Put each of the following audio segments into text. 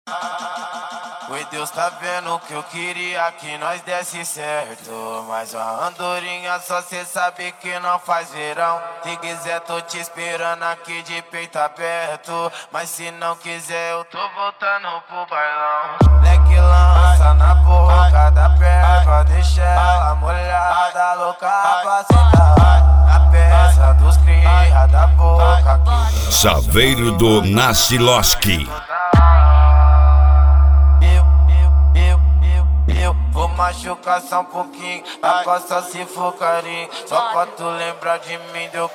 Oi, Deus tá vendo que eu queria que nós desse certo, mas a andorinha só cê sabe que não faz verão. Se quiser tô te esperando aqui de peito aberto, mas se não quiser eu tô voltando pro bailão. Leque lança na boca da perna, deixa ela molhada, louca pra sentar. Na peça dos cria da boca que Saveiro do Naciloski. Vou machucar só um pouquinho, aposta se for carinho. Só pra tu lembrar de mim, deu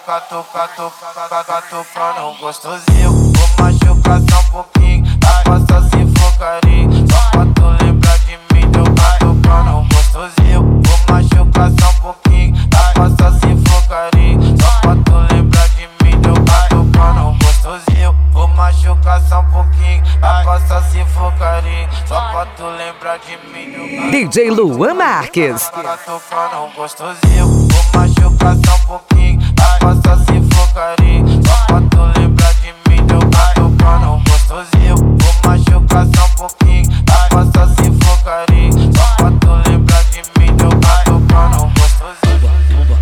catucando gostosinho. Vou machucar só um pouquinho, aposta se for carinho. Só pra tu lembrar de mim, deu catucando gostosinho. Vou machucar só um pouquinho, aposta se for carinho. Só pra tu lembrar de mim, deu catucando gostosinho. Vou machucar só um pouquinho, aposta se for carinho. Só pra tu lembrar de mim. DJ Luan Marques. Tá tocando gostosinho. Vou machucar só um pouquinho, aposta se for carinho. Só pra tu lembrar de mim, deu tocando gostosinho. Vou machucar só um pouquinho, aposta se for carinho. Só pra tu lembrar de mim, deu tocando gostosinho.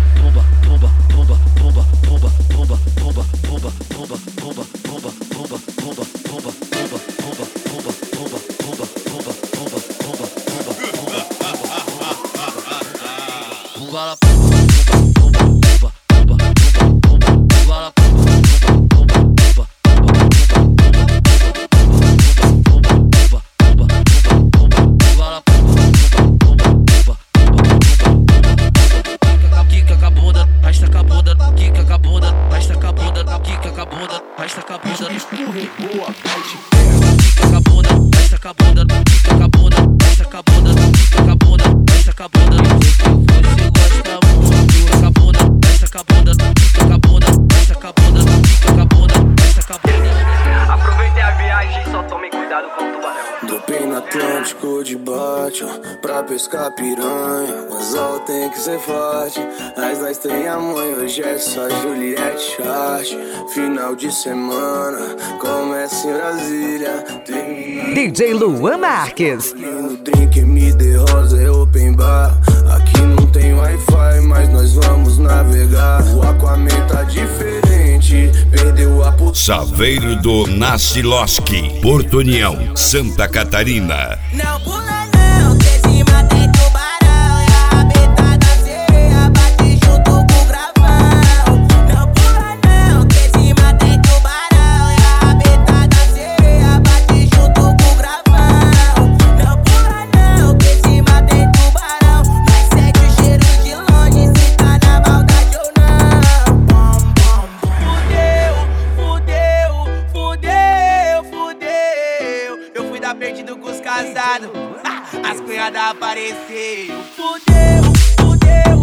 Aproveitei a viagem, só tomem cuidado com o tubarão. Dropei no Atlântico de bote, pra pescar piranha. Mas ela tem que ser forte. Nós tem a mãe, hoje é só Juliette Short. Final de semana, começa em Brasília. DJ Luan Marques. No drink MD Rosa é open bar. Aqui não tem Wi-Fi, mas nós vamos navegar. O Aquaman tá diferente, perdeu a puta. Saveiro do Naciloski, Porto União, Santa Catarina. Não pula não, que cima tem tubarão. E a rabeta da sereia bate junto com o gravão. Não pula não, que cima tem tubarão. E a rabeta da sereia bate junto com o gravão. Não pula não, que cima tem tubarão. Nós sente o cheiro de longe, se tá na maldade ou não. Bom, bom, fudeu. Eu fui dar perdido com os casados. As cunhadas apareceu. Fudeu.